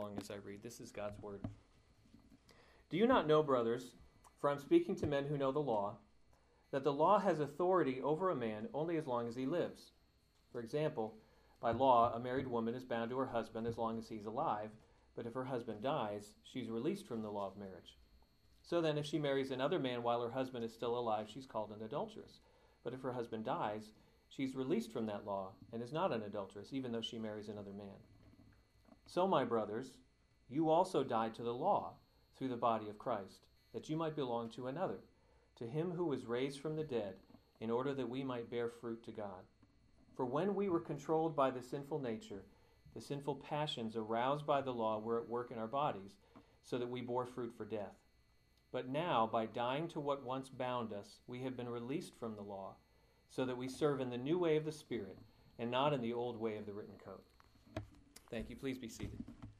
along as I read. This is God's word. Do you not know, brothers, for I'm speaking to men who know the law, that the law has authority over a man only as long as he lives? For example, by law, a married woman is bound to her husband as long as he's alive, but if her husband dies, she's released from the law of marriage. So then, if she marries another man while her husband is still alive, she's called an adulteress. But if her husband dies, she's released from that law and is not an adulteress, even though she marries another man. So, my brothers, you also died to the law through the body of Christ, that you might belong to another, to him who was raised from the dead, in order that we might bear fruit to God. For when we were controlled by the sinful nature, the sinful passions aroused by the law were at work in our bodies, so that we bore fruit for death. But now, by dying to what once bound us, we have been released from the law, so that we serve in the new way of the Spirit, and not in the old way of the written code. Thank you. Please be seated.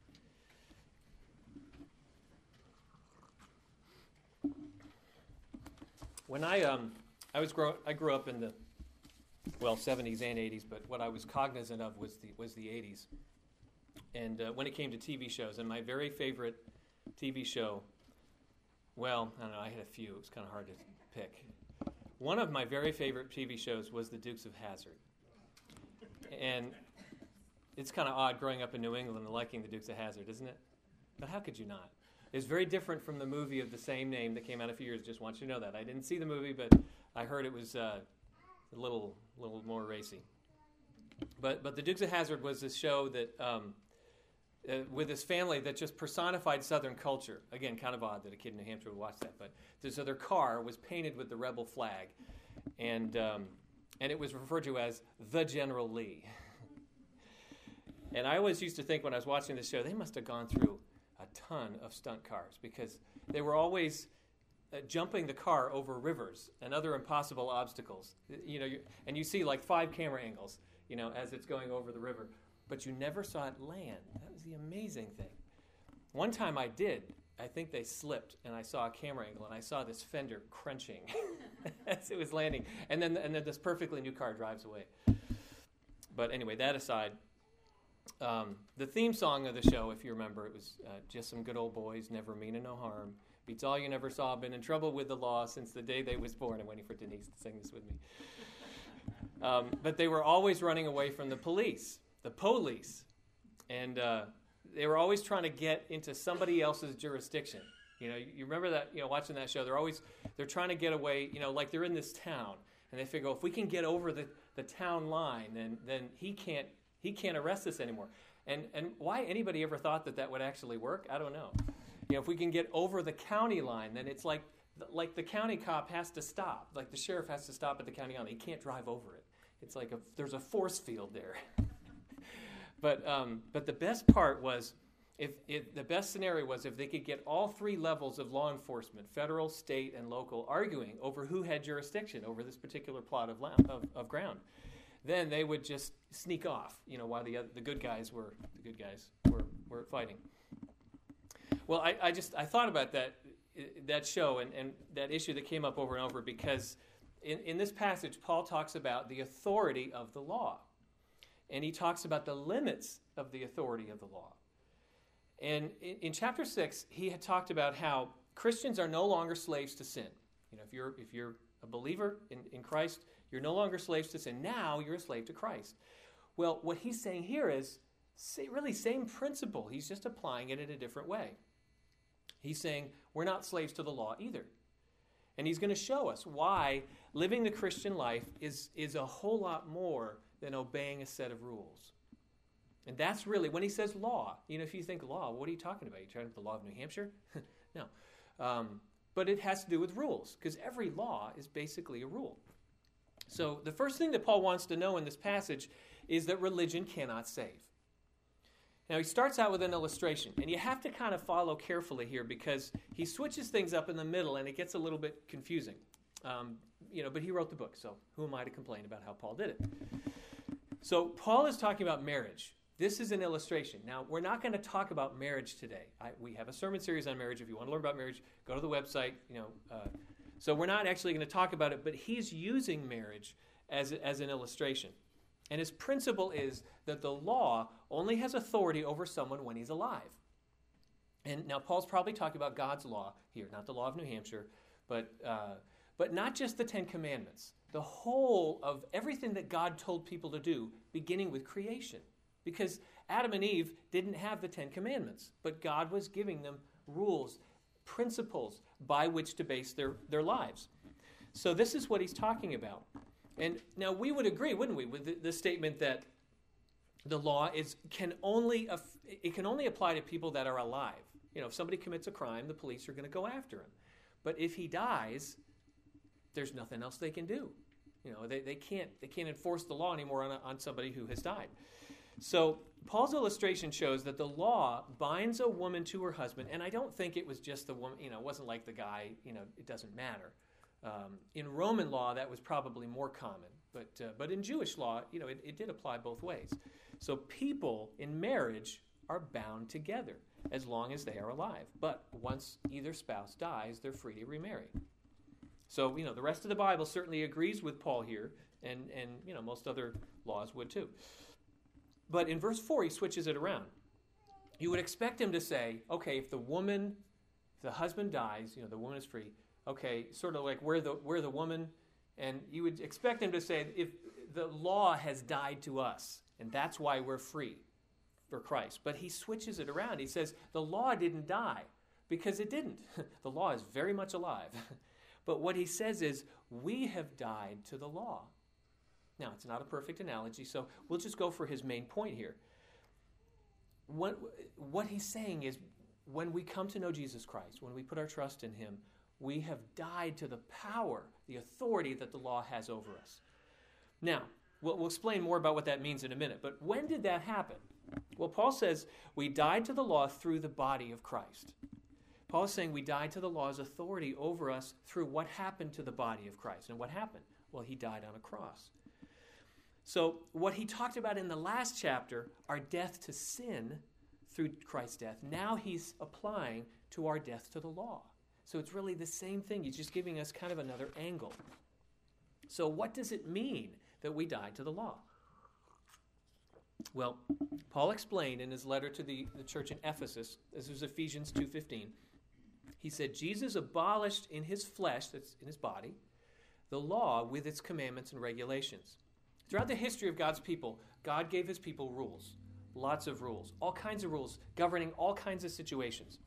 When I grew up in the 70s and 80s, but what I was cognizant of was the 80s. And when it came to TV shows, and my very favorite TV show, well, I don't know, I had a few. It was kind of hard to pick. One of my very favorite TV shows was The Dukes of Hazzard. And it's kind of odd growing up in New England and liking The Dukes of Hazzard, isn't it? But how could you not? It's very different from the movie of the same name that came out a few years. Just want you to know that. I didn't see the movie, but I heard it was a little more racy. But The Dukes of Hazzard was this show that with this family that just personified Southern culture. Again, kind of odd that a kid in New Hampshire would watch that. But so their car was painted with the rebel flag, and it was referred to as the General Lee. And I always used to think when I was watching this show, they must have gone through a ton of stunt cars because they were always jumping the car over rivers and other impossible obstacles. And you see like 5 camera angles, as it's going over the river. But you never saw it land. That was the amazing thing. One time I did. I think they slipped, and I saw a camera angle, and I saw this fender crunching as it was landing. And then this perfectly new car drives away. But anyway, that aside, the theme song of the show, if you remember, it was just some good old boys, never meaning no harm. Beats all you never saw, been in trouble with the law since the day they was born. I'm waiting for Denise to sing this with me. But they were always running away from the police. And they were always trying to get into somebody else's jurisdiction. You remember that, watching that show, they're trying to get away, like they're in this town, and they figure, if we can get over the town line, then he can't arrest us anymore. And why anybody ever thought that would actually work, I don't know. If we can get over the county line, then it's like the county cop has to stop, like the sheriff has to stop at the county line. He can't drive over it. It's like there's a force field there. But the best part was, the best scenario was if they could get all 3 levels of law enforcement, federal, state, and local, arguing over who had jurisdiction over this particular plot of ground. Then they would just sneak off, while the good guys were fighting. Well, I thought about that show and that issue that came up over and over because in this passage, Paul talks about the authority of the law. And he talks about the limits of the authority of the law. And in chapter 6, he had talked about how Christians are no longer slaves to sin. If you're a believer in Christ, you're no longer slaves to sin. Now you're a slave to Christ. Well, what he's saying here is really same principle. He's just applying it in a different way. He's saying we're not slaves to the law either. And he's going to show us why living the Christian life is a whole lot more than obeying a set of rules. And that's really, when he says law, if you think law, what are you talking about? You talking about the law of New Hampshire? No. But it has to do with rules, because every law is basically a rule. So the first thing that Paul wants to know in this passage is that religion cannot save. Now he starts out with an illustration, and you have to kind of follow carefully here because he switches things up in the middle and it gets a little bit confusing. But he wrote the book, so who am I to complain about how Paul did it? So Paul is talking about marriage. This is an illustration. Now, we're not going to talk about marriage today. We have a sermon series on marriage. If you want to learn about marriage, go to the website. So we're not actually going to talk about it, but he's using marriage as an illustration. And his principle is that the law only has authority over someone when he's alive. And now Paul's probably talking about God's law here, not the law of New Hampshire, but not just the Ten Commandments. The whole of everything that God told people to do, beginning with creation. Because Adam and Eve didn't have the Ten Commandments, but God was giving them rules, principles by which to base their lives. So this is what he's talking about. And now we would agree, wouldn't we, with the statement that the law can only apply to people that are alive. You know, if somebody commits a crime, the police are going to go after him. But if he dies, there's nothing else they can do. You know, they can't enforce the law anymore on somebody who has died. So Paul's illustration shows that the law binds a woman to her husband, and I don't think it was just the woman. You know, it wasn't like the guy. You know, it doesn't matter. In Roman law, that was probably more common, but in Jewish law, you know, it did apply both ways. So people in marriage are bound together as long as they are alive. But once either spouse dies, they're free to remarry. So, you know, the rest of the Bible certainly agrees with Paul here, and you know, most other laws would too. But in verse 4, he switches it around. You would expect him to say, okay, if the husband dies, you know, the woman is free. Okay, sort of like we're the woman, and you would expect him to say, if the law has died to us, and that's why we're free for Christ. But he switches it around. He says, the law didn't die, because it didn't. The law is very much alive. But what he says is, we have died to the law. Now, it's not a perfect analogy, so we'll just go for his main point here. What he's saying is, when we come to know Jesus Christ, when we put our trust in him, we have died to the power, the authority that the law has over us. Now, we'll explain more about what that means in a minute, but when did that happen? Well, Paul says we died to the law through the body of Christ. Paul is saying we died to the law's authority over us through what happened to the body of Christ. And what happened? Well, he died on a cross. So what he talked about in the last chapter, our death to sin through Christ's death, now he's applying to our death to the law. So it's really the same thing. He's just giving us kind of another angle. So what does it mean that we died to the law? Well, Paul explained in his letter to the church in Ephesus, this was Ephesians 2:15, he said, Jesus abolished in his flesh, that's in his body, the law with its commandments and regulations. Throughout the history of God's people, God gave his people rules, lots of rules, all kinds of rules governing all kinds of situations.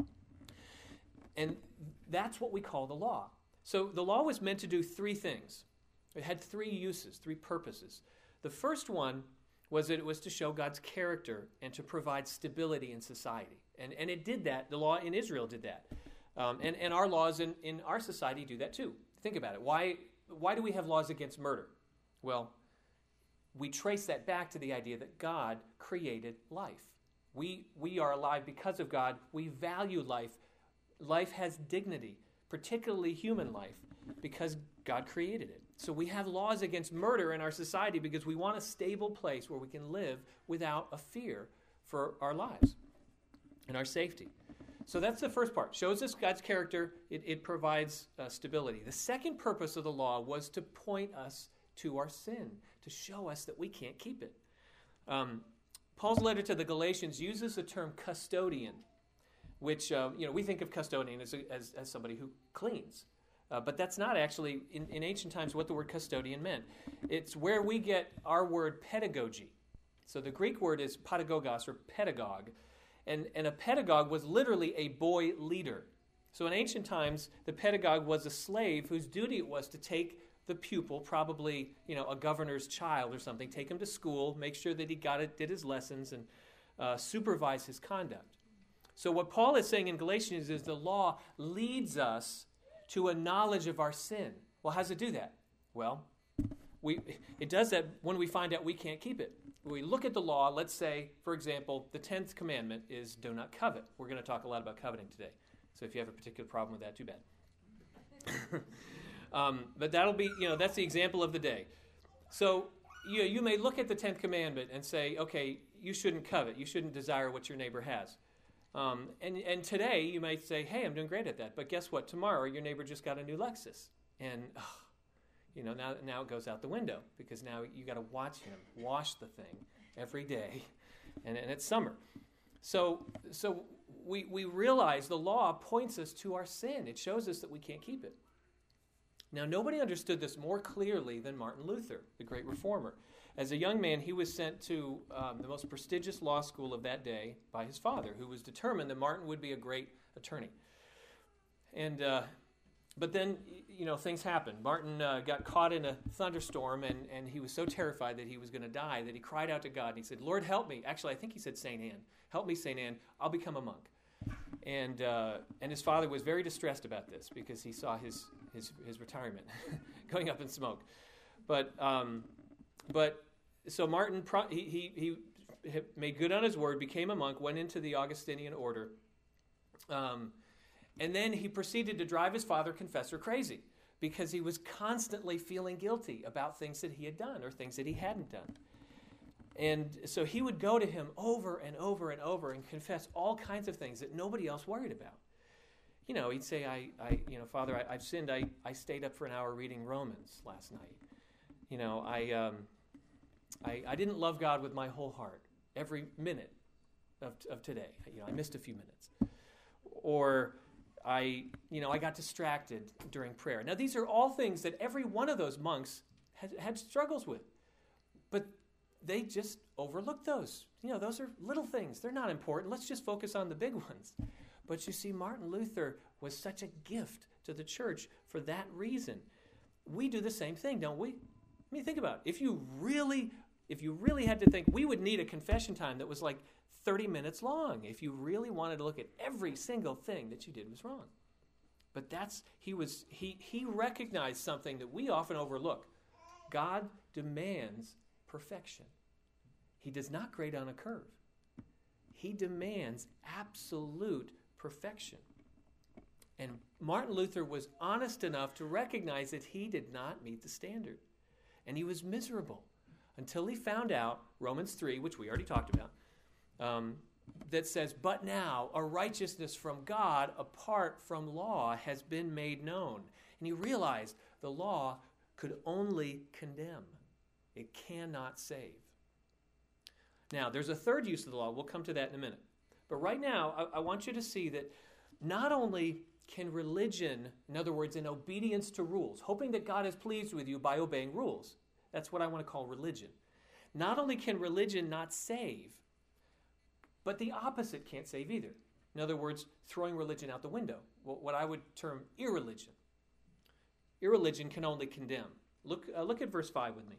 And that's what we call the law. So the law was meant to do three things. It had three uses, three purposes. The first one was that it was to show God's character and to provide stability in society. And it did that. The law in Israel did that. And our laws in our society do that too. Think about it. Why do we have laws against murder? Well, we trace that back to the idea that God created life. We are alive because of God. We value life. Life has dignity, particularly human life, because God created it. So we have laws against murder in our society because we want a stable place where we can live without a fear for our lives and our safety. So that's the first part. Shows us God's character. It provides stability. The second purpose of the law was to point us to our sin, to show us that we can't keep it. Paul's letter to the Galatians uses the term custodian, which we think of custodian as somebody who cleans. But that's not actually, in ancient times, what the word custodian meant. It's where we get our word pedagogy. So the Greek word is pedagogos, or pedagogue. And a pedagogue was literally a boy leader. So in ancient times, the pedagogue was a slave whose duty it was to take the pupil, probably a governor's child or something, take him to school, make sure that he got it, did his lessons, and supervise his conduct. So what Paul is saying in Galatians is the law leads us to a knowledge of our sin. Well, how does it do that? Well, it does that when we find out we can't keep it. When we look at the law, let's say, for example, the 10th commandment is do not covet. We're going to talk a lot about coveting today. So if you have a particular problem with that, too bad. But that'll be, that's the example of the day. So you may look at the 10th commandment and say, okay, you shouldn't covet. You shouldn't desire what your neighbor has. And today you might say, hey, I'm doing great at that. But guess what? Tomorrow your neighbor just got a new Lexus. And, now it goes out the window because now you got to watch him wash the thing every day. And it's summer. So we realize the law points us to our sin. It shows us that we can't keep it. Now, nobody understood this more clearly than Martin Luther, the great reformer. As a young man, he was sent to the most prestigious law school of that day by his father, who was determined that Martin would be a great attorney. And but then, things happened. Martin got caught in a thunderstorm, and he was so terrified that he was going to die that he cried out to God. And he said, "Lord, help me." Actually, I think he said, "Saint Anne, help me, Saint Anne. I'll become a monk." And his father was very distressed about this because he saw his retirement going up in smoke. But so Martin he made good on his word, became a monk, went into the Augustinian order. And then he proceeded to drive his father confessor crazy because he was constantly feeling guilty about things that he had done or things that he hadn't done. And so he would go to him over and over and over and confess all kinds of things that nobody else worried about. He'd say, Father, I've sinned. I stayed up for an hour reading Romans last night. I didn't love God with my whole heart every minute of today. I missed a few minutes. Or I got distracted during prayer. Now, these are all things that every one of those monks had struggles with. But they just overlooked those. Those are little things. They're not important. Let's just focus on the big ones. But you see, Martin Luther was such a gift to the church for that reason. We do the same thing, don't we? I mean, think about it. If you really had to think, we would need a confession time that was like 30 minutes long if you really wanted to look at every single thing that you did was wrong. But he recognized something that we often overlook. God demands perfection. He does not grade on a curve. He demands absolute perfection. And Martin Luther was honest enough to recognize that he did not meet the standard. And he was miserable until he found out Romans 3, which we already talked about, that says, "But now a righteousness from God apart from law has been made known." And he realized the law could only condemn. It cannot save. Now, there's a third use of the law. We'll come to that in a minute. But right now, I want you to see that not only can religion, in other words, in obedience to rules, hoping that God is pleased with you by obeying rules, that's what I want to call religion. Not only can religion not save, but the opposite can't save either. In other words, throwing religion out the window, what I would term irreligion. Irreligion can only condemn. Look at verse 5 with me.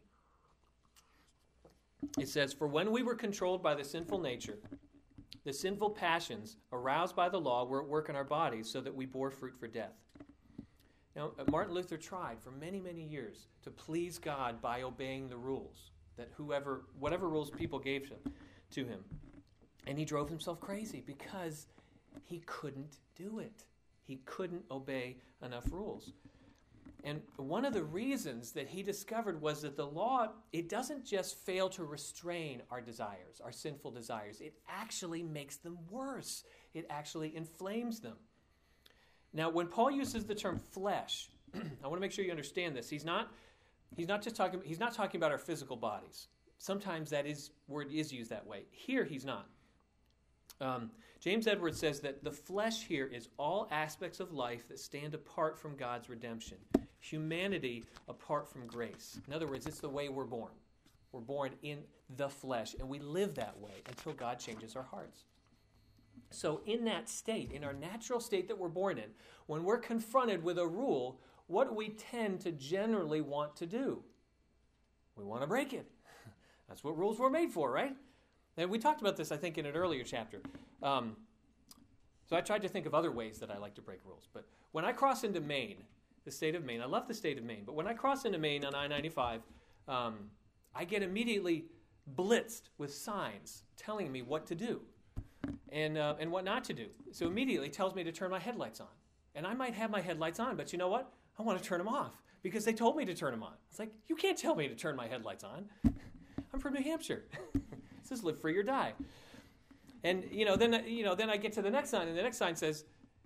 It says, "For when we were controlled by the sinful nature, the sinful passions aroused by the law were at work in our bodies so that we bore fruit for death." Now, Martin Luther tried for many, many years to please God by obeying the rules, that whatever rules people gave to him. And he drove himself crazy because he couldn't do it. He couldn't obey enough rules. And one of the reasons that he discovered was that the law, it doesn't just fail to restrain our desires, our sinful desires. It actually makes them worse. It actually inflames them. Now, when Paul uses the term flesh, I want to make sure you understand this. He's not talking about our physical bodies. Sometimes that word is used that way. Here, he's not. James Edwards says that the flesh here is all aspects of life that stand apart from God's redemption. Humanity apart from grace. In other words, it's the way we're born. We're born in the flesh, and we live that way until God changes our hearts. So in that state, in our natural state that we're born in, when we're confronted with a rule, what do we tend to generally want to do? We want to break it. That's what rules were made for, right? And we talked about this, I think, in an earlier chapter. So I tried to think of other ways that I like to break rules. But when I cross into Maine, the state of Maine, I love the state of Maine, but when I cross into Maine on I-95, I get immediately blitzed with signs telling me what to do and what not to do. So immediately it tells me to turn my headlights on. And I might have my headlights on, but you know what? I want to turn them off because they told me to turn them on. It's like, you can't tell me to turn my headlights on. I'm from New Hampshire. This is live free or die. And then I get to the next sign, and the next sign says,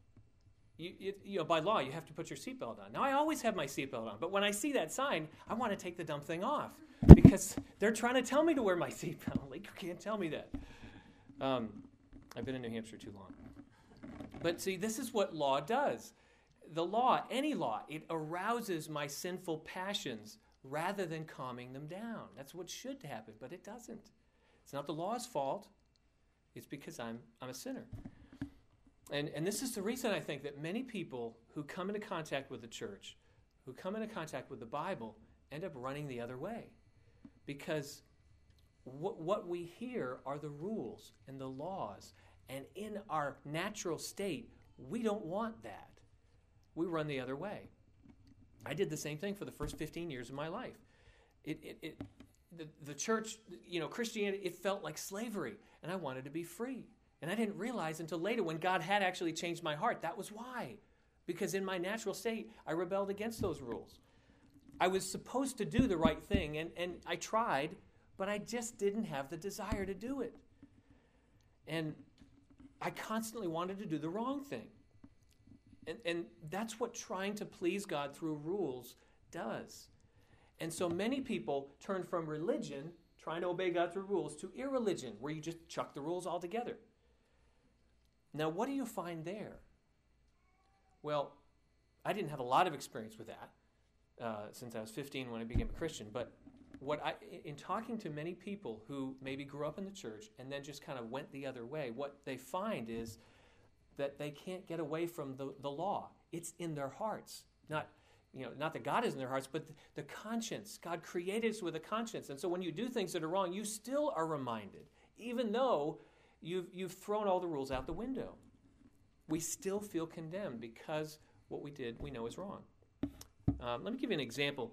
by law, you have to put your seatbelt on. Now, I always have my seatbelt on, but when I see that sign, I want to take the dumb thing off because they're trying to tell me to wear my seatbelt. Like, you can't tell me that. I've been in New Hampshire too long. But see, this is what law does. The law, any law, it arouses my sinful passions rather than calming them down. That's what should happen, but it doesn't. It's not the law's fault. It's because I'm a sinner. And this is the reason I think that many people who come into contact with the church, who come into contact with the Bible, end up running the other way. Because what we hear are the rules and the laws. And in our natural state, we don't want that. We run the other way. I did the same thing for the first 15 years of my life. The church, Christianity, it felt like slavery, and I wanted to be free. And I didn't realize until later when God had actually changed my heart, that was why. Because in my natural state, I rebelled against those rules. I was supposed to do the right thing, and I tried, but I just didn't have the desire to do it. And I constantly wanted to do the wrong thing. And that's what trying to please God through rules does. And so many people turn from religion, trying to obey God through rules, to irreligion, where you just chuck the rules altogether. Now, what do you find there? Well, I didn't have a lot of experience with that since I was 15 when I became a Christian. But in talking to many people who maybe grew up in the church and then just kind of went the other way, what they find is that they can't get away from the law. It's in their hearts. Not that God is in their hearts, but the conscience. God created us with a conscience. And so when you do things that are wrong, you still are reminded, even though you've thrown all the rules out the window. We still feel condemned because what we did we know is wrong. Let me give you an example.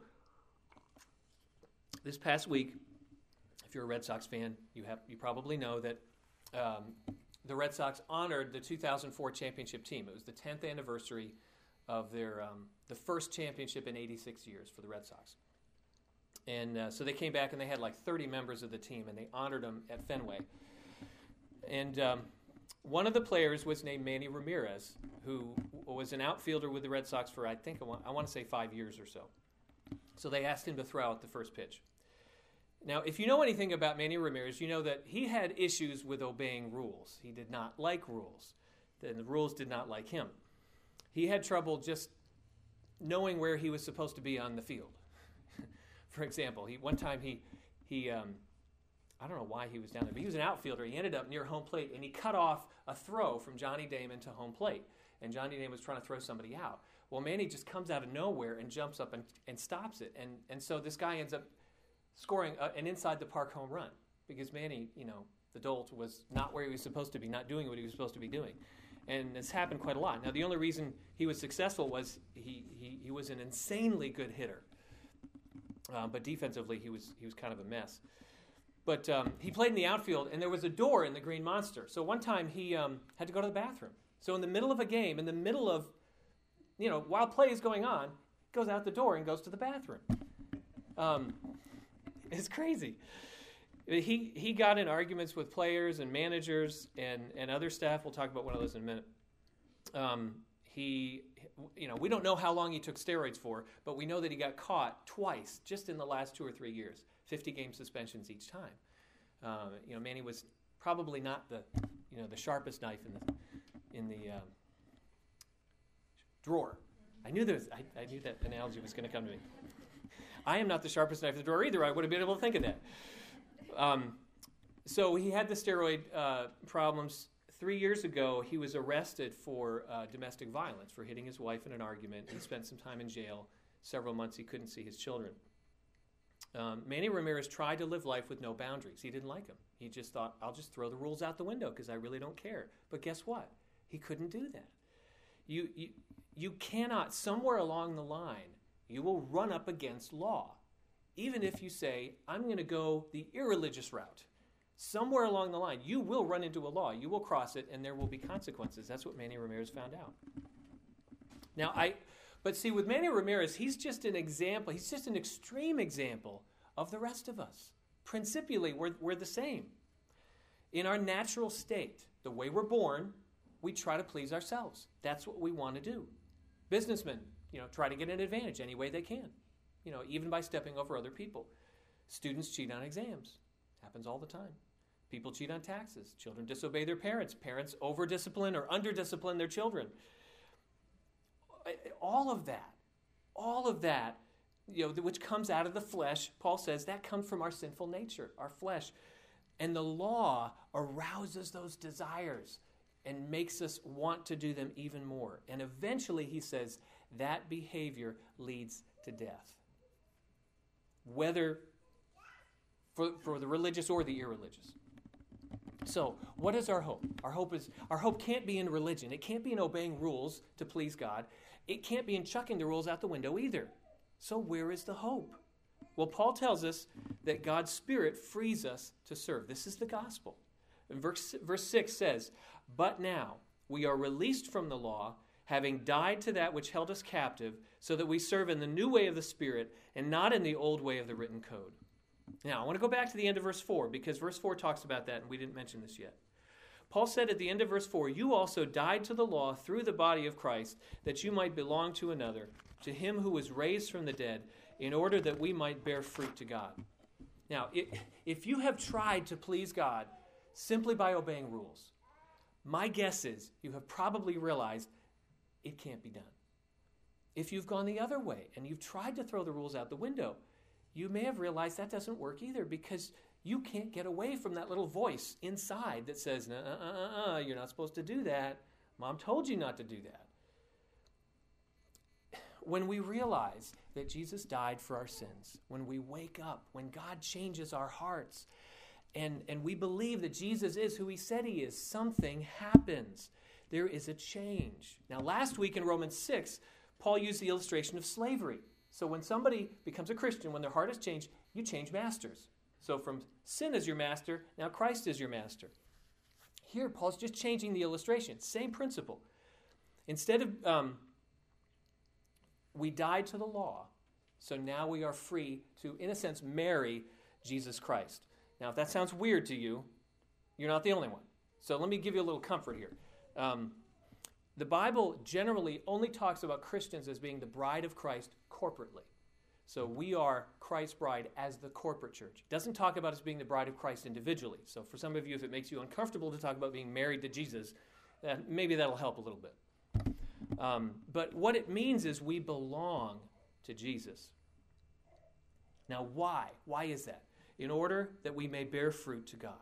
This past week, if you're a Red Sox fan, you probably know that the Red Sox honored the 2004 championship team. It was the 10th anniversary of their the first championship in 86 years for the Red Sox. And so they came back and they had like 30 members of the team, and they honored them at Fenway. And one of the players was named Manny Ramirez, who was an outfielder with the Red Sox for, I want to say 5 years or so. So they asked him to throw out the first pitch. Now, if you know anything about Manny Ramirez, you know that he had issues with obeying rules. He did not like rules. The rules did not like him. He had trouble just knowing where he was supposed to be on the field. For example, one time he I don't know why he was down there, but he was an outfielder. He ended up near home plate, and he cut off a throw from Johnny Damon to home plate. And Johnny Damon was trying to throw somebody out. Well, Manny just comes out of nowhere and jumps up and stops it. And so this guy ends up scoring an inside-the-park home run because Manny, the dolt, was not where he was supposed to be, not doing what he was supposed to be doing. And it's happened quite a lot. Now, the only reason he was successful was he was an insanely good hitter. But defensively, he was kind of a mess. But he played in the outfield, and there was a door in the Green Monster. So one time he had to go to the bathroom. So in the middle of a game, in the middle of, while play is going on, goes out the door and goes to the bathroom. It's crazy. He got in arguments with players and managers and other staff. We'll talk about one of those in a minute. We don't know how long he took steroids for, but we know that he got caught twice just in the last 2 or 3 years. 50-game suspensions each time. Manny was probably not the sharpest knife in the drawer. I knew that analogy was going to come to me. I am not the sharpest knife in the drawer either. I would have been able to think of that. So he had the steroid problems. 3 years ago, he was arrested for domestic violence, for hitting his wife in an argument. He spent some time in jail. Several months he couldn't see his children. Manny Ramirez tried to live life with no boundaries. He didn't like them. He just thought, I'll just throw the rules out the window because I really don't care. But guess what? He couldn't do that. You cannot, somewhere along the line, you will run up against law. Even if you say, I'm going to go the irreligious route. Somewhere along the line, you will run into a law. You will cross it, and there will be consequences. That's what Manny Ramirez found out. Now, but see, with Manny Ramirez, he's just an example. He's just an extreme example of the rest of us. Principially, we're the same. In our natural state, the way we're born, we try to please ourselves. That's what we want to do. Businessmen, try to get an advantage any way they can, even by stepping over other people. Students cheat on exams. Happens all the time. People cheat on taxes. Children disobey their parents. Parents over-discipline or under-discipline their children. All of that, which comes out of the flesh, Paul says, that comes from our sinful nature, our flesh. And the law arouses those desires and makes us want to do them even more. And eventually, he says, that behavior leads to death. Whether for the religious or the irreligious. So, what is our hope? Our hope can't be in religion. It can't be in obeying rules to please God. It can't be in chucking the rules out the window either. So where is the hope? Well, Paul tells us that God's Spirit frees us to serve. This is the gospel. And verse 6 says, "But now we are released from the law, having died to that which held us captive, so that we serve in the new way of the Spirit and not in the old way of the written code." Now, I want to go back to the end of verse 4, because verse 4 talks about that, and we didn't mention this yet. Paul said at the end of verse 4, "You also died to the law through the body of Christ, that you might belong to another, to him who was raised from the dead, in order that we might bear fruit to God." Now, if you have tried to please God simply by obeying rules, my guess is you have probably realized it can't be done. If you've gone the other way and you've tried to throw the rules out the window, you may have realized that doesn't work either, because you can't get away from that little voice inside that says, you're not supposed to do that. Mom told you not to do that. When we realize that Jesus died for our sins, when we wake up, when God changes our hearts, and we believe that Jesus is who he said he is, something happens. There is a change. Now, last week in Romans 6, Paul used the illustration of slavery. So when somebody becomes a Christian, when their heart is changed, you change masters. So from sin as your master, now Christ is your master. Here, Paul's just changing the illustration. Same principle. Instead of, we died to the law, so now we are free to, in a sense, marry Jesus Christ. Now, if that sounds weird to you, you're not the only one. So let me give you a little comfort here. The Bible generally only talks about Christians as being the bride of Christ corporately. So we are Christ's bride as the corporate church. It doesn't talk about us being the bride of Christ individually. So for some of you, if it makes you uncomfortable to talk about being married to Jesus, maybe that'll help a little bit. But what it means is we belong to Jesus. Now, why? Why is that? In order that we may bear fruit to God.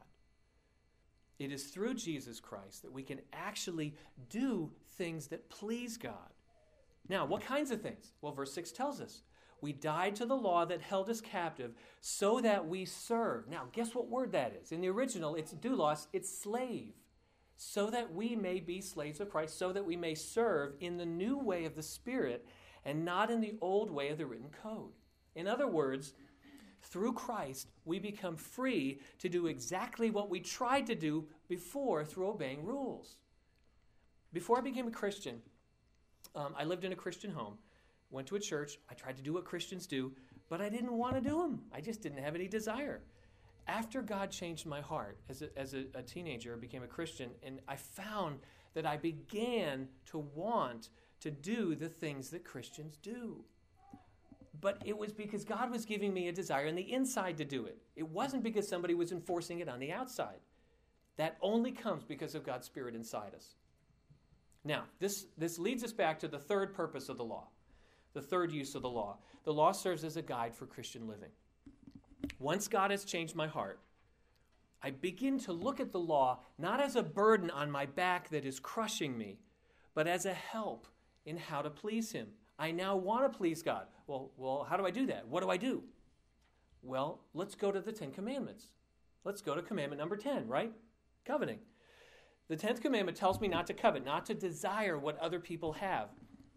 It is through Jesus Christ that we can actually do things that please God. Now, what kinds of things? Well, verse 6 tells us. We died to the law that held us captive so that we serve. Now, guess what word that is? In the original, it's doulos, it's slave. So that we may be slaves of Christ, so that we may serve in the new way of the Spirit and not in the old way of the written code. In other words, through Christ, we become free to do exactly what we tried to do before through obeying rules. Before I became a Christian, I lived in a Christian home, went to a church. I tried to do what Christians do, but I didn't want to do them. I just didn't have any desire. After God changed my heart as a teenager, I became a Christian, and I found that I began to want to do the things that Christians do. But it was because God was giving me a desire on the inside to do it. It wasn't because somebody was enforcing it on the outside. That only comes because of God's Spirit inside us. Now, this leads us back to the third purpose of the law, the third use of the law. The law serves as a guide for Christian living. Once God has changed my heart, I begin to look at the law not as a burden on my back that is crushing me, but as a help in how to please him. I now want to please God. Well, how do I do that? What do I do? Well, let's go to the 10 Commandments. Let's go to commandment number 10, right? Coveting. The 10th commandment tells me not to covet, not to desire what other people have.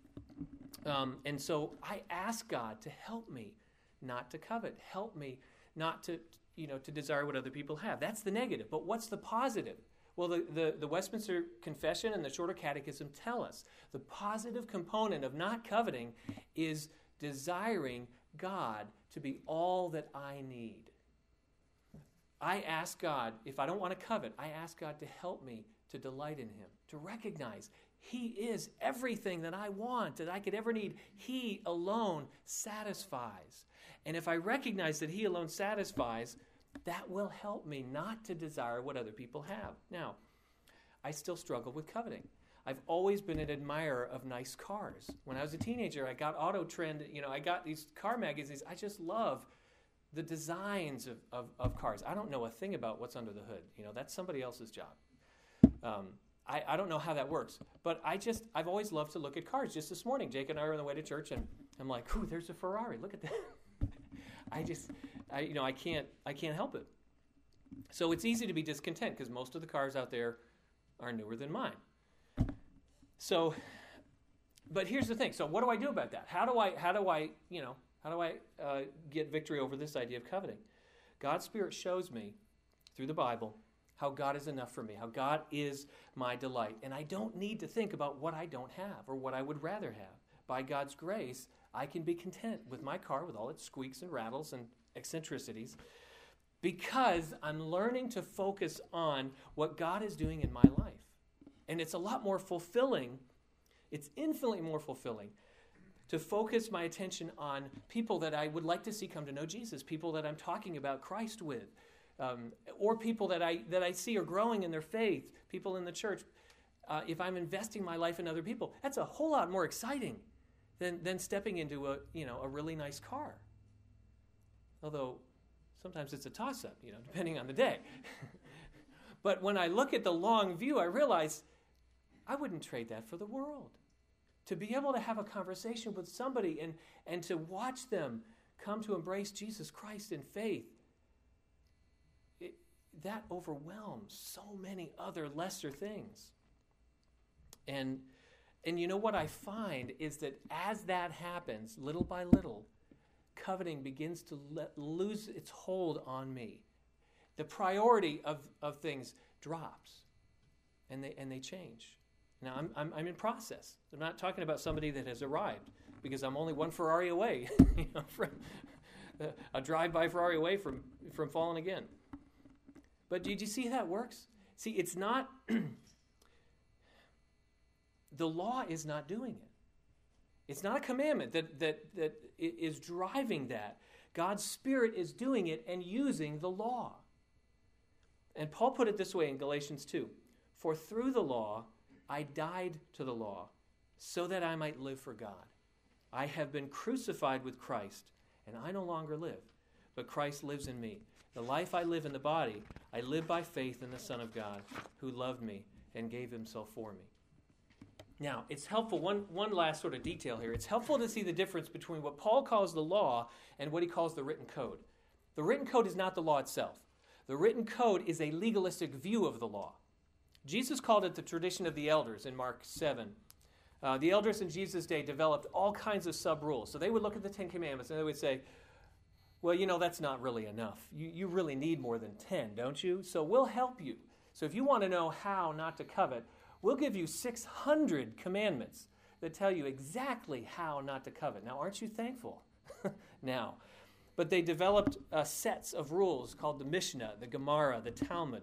And so I ask God to help me not to covet. Help me not to desire what other people have. That's the negative. But what's the positive? Well, the Westminster Confession and the Shorter Catechism tell us the positive component of not coveting is desiring God to be all that I need. I ask God, if I don't want to covet, I ask God to help me to delight in him, to recognize he is everything that I want, that I could ever need. He alone satisfies. And if I recognize that he alone satisfies, that will help me not to desire what other people have. Now, I still struggle with coveting. I've always been an admirer of nice cars. When I was a teenager, I got Auto Trend, I got these car magazines. I just love the designs of cars. I don't know a thing about what's under the hood. That's somebody else's job. I don't know how that works, but I've always loved to look at cars. Just this morning, Jake and I were on the way to church, and I'm like, "Ooh, there's a Ferrari! Look at that!" I can't help it. So it's easy to be discontent because most of the cars out there are newer than mine. So, but here's the thing. So what do I do about that? How do I get victory over this idea of coveting? God's Spirit shows me through the Bible how God is enough for me, how God is my delight. And I don't need to think about what I don't have or what I would rather have. By God's grace, I can be content with my car, with all its squeaks and rattles and eccentricities, because I'm learning to focus on what God is doing in my life. And it's a lot more fulfilling. It's infinitely more fulfilling to focus my attention on people that I would like to see come to know Jesus, people that I'm talking about Christ with, or people that I see are growing in their faith, people in the church. If I'm investing my life in other people, that's a whole lot more exciting than stepping into a really nice car. Although sometimes it's a toss-up, depending on the day. But when I look at the long view, I realize I wouldn't trade that for the world. To be able to have a conversation with somebody and to watch them come to embrace Jesus Christ in faith, that overwhelms so many other lesser things. And what I find is that as that happens, little by little, coveting begins to lose its hold on me. The priority of things drops, and they change. Now I'm in process. I'm not talking about somebody that has arrived, because I'm only one Ferrari away, from a drive-by Ferrari away from falling again. But did you see how that works? See, it's not. The law is not doing it. It's not a commandment that is driving that. God's Spirit is doing it and using the law. And Paul put it this way in Galatians 2. For through the law, I died to the law, so that I might live for God. I have been crucified with Christ, and I no longer live, but Christ lives in me. The life I live in the body, I live by faith in the Son of God, who loved me and gave himself for me. Now, it's helpful, one last sort of detail here. It's helpful to see the difference between what Paul calls the law and what he calls the written code. The written code is not the law itself. The written code is a legalistic view of the law. Jesus called it the tradition of the elders in Mark 7. The elders in Jesus' day developed all kinds of sub-rules. So they would look at the Ten Commandments and they would say, well, that's not really enough. You really need more than 10, don't you? So we'll help you. So if you want to know how not to covet, we'll give you 600 commandments that tell you exactly how not to covet. Now, aren't you thankful? Now. But they developed sets of rules called the Mishnah, the Gemara, the Talmud.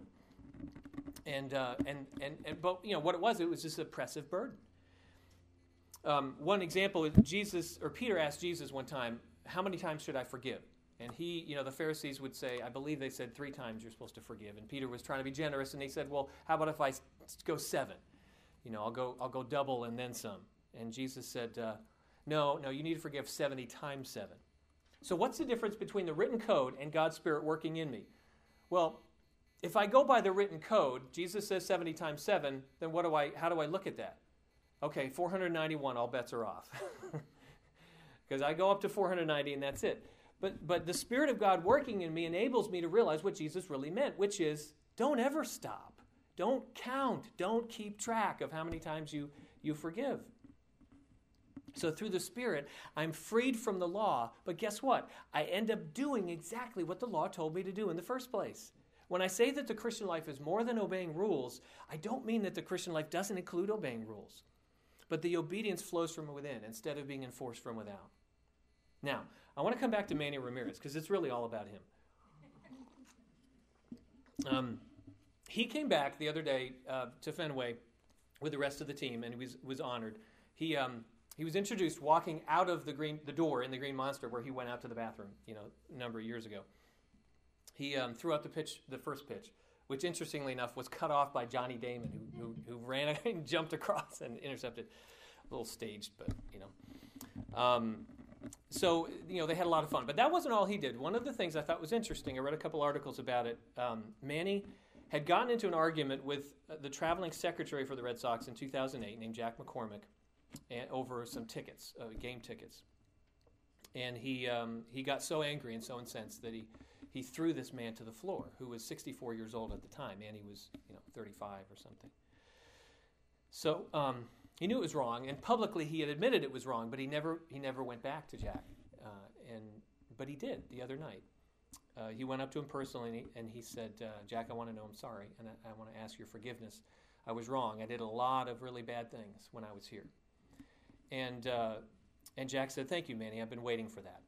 But what it was just an oppressive burden. One example is Peter asked Jesus one time, how many times should I forgive? And the Pharisees would say, I believe they said 3 times you're supposed to forgive. And Peter was trying to be generous, and he said, well, how about if I go 7? I'll go double and then some. And Jesus said, no, you need to forgive 70 times 7. So what's the difference between the written code and God's Spirit working in me? Well, if I go by the written code, Jesus says 70 times 7, then how do I look at that? Okay, 491, all bets are off. Because I go up to 490 and that's it. But the Spirit of God working in me enables me to realize what Jesus really meant, which is don't ever stop. Don't count. Don't keep track of how many times you forgive. So through the Spirit, I'm freed from the law, but guess what? I end up doing exactly what the law told me to do in the first place. When I say that the Christian life is more than obeying rules, I don't mean that the Christian life doesn't include obeying rules, but the obedience flows from within instead of being enforced from without. Now, I want to come back to Manny Ramirez because it's really all about him. He came back the other day to Fenway with the rest of the team, and he was honored. He was introduced walking out of the door in the Green Monster where he went out to the bathroom, a number of years ago. he threw out the first pitch, which interestingly enough was cut off by Johnny Damon, who ran and jumped across and intercepted. A little staged, but So, they had a lot of fun. But that wasn't all he did. One of the things I thought was interesting, I read a couple articles about it. Manny had gotten into an argument with the traveling secretary for the Red Sox in 2008 named Jack McCormick over some tickets, game tickets. And he got so angry and so incensed that he threw this man to the floor, who was 64 years old at the time. Manny was 35 or something. So he knew it was wrong, and publicly he had admitted it was wrong, but he never went back to Jack. But he did the other night. He went up to him personally, and he said, Jack, I want to know I'm sorry, and I want to ask your forgiveness. I was wrong. I did a lot of really bad things when I was here. And Jack said, thank you, Manny. I've been waiting for that.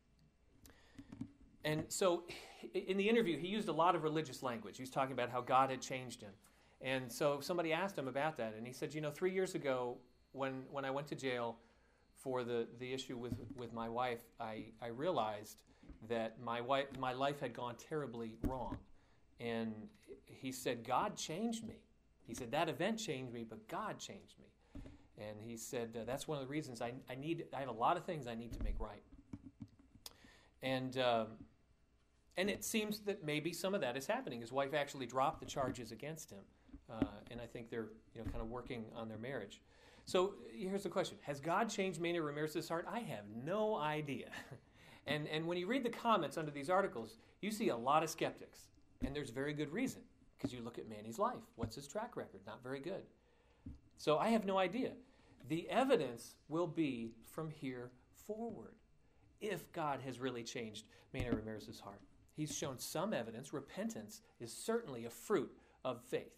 And so in the interview, he used a lot of religious language. He was talking about how God had changed him. And so somebody asked him about that, and he said, 3 years ago when I went to jail for the issue with my wife, I realized that my life had gone terribly wrong. And he said, God changed me. He said, that event changed me, but God changed me. And he said, that's one of the reasons I have a lot of things I need to make right. And it seems that maybe some of that is happening. His wife actually dropped the charges against him. And I think they're kind of working on their marriage. So here's the question. Has God changed Manny Ramirez's heart? I have no idea. And when you read the comments under these articles, you see a lot of skeptics. And there's very good reason, because you look at Manny's life. What's his track record? Not very good. So I have no idea. The evidence will be from here forward, if God has really changed Manny Ramirez's heart. He's shown some evidence. Repentance is certainly a fruit of faith.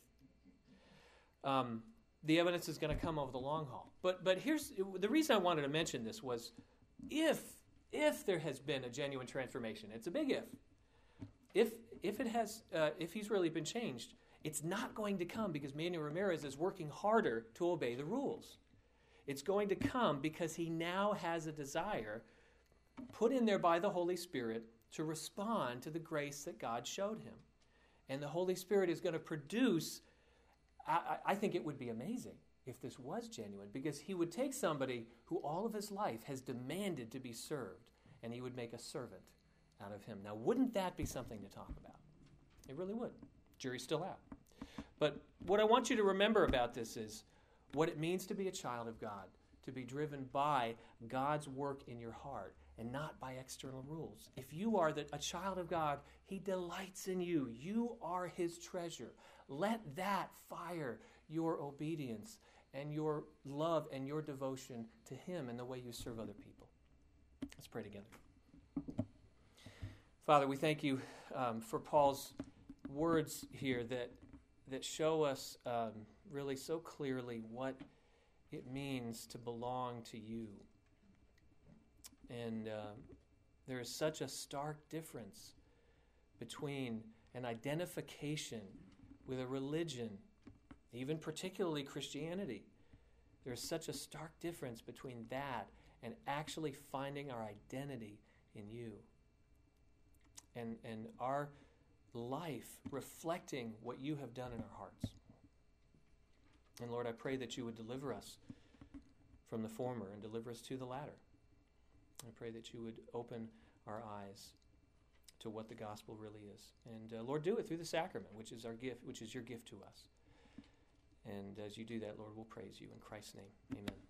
The evidence is going to come over the long haul. But here's the reason I wanted to mention this was if there has been a genuine transformation, it's a big if. If he's really been changed, it's not going to come because Manny Ramirez is working harder to obey the rules. It's going to come because he now has a desire put in there by the Holy Spirit to respond to the grace that God showed him. And the Holy Spirit is going to produce, I think it would be amazing if this was genuine, because he would take somebody who all of his life has demanded to be served, and he would make a servant out of him. Now, wouldn't that be something to talk about? It really would. Jury's still out. But what I want you to remember about this is what it means to be a child of God, to be driven by God's work in your heart and not by external rules. If you are a child of God, he delights in you. You are his treasure. Let that fire your obedience and your love and your devotion to him and the way you serve other people. Let's pray together. Father, we thank you for Paul's words here that show us really so clearly what it means to belong to you. And there is such a stark difference between an identification with a religion, even particularly Christianity. There is such a stark difference between that and actually finding our identity in you. And our life reflecting what you have done in our hearts. And Lord, I pray that you would deliver us from the former and deliver us to the latter. I pray that you would open our eyes to what the gospel really is. And Lord, do it through the sacrament, which is our gift, which is your gift to us. And as you do that, Lord, we'll praise you in Christ's name. Amen.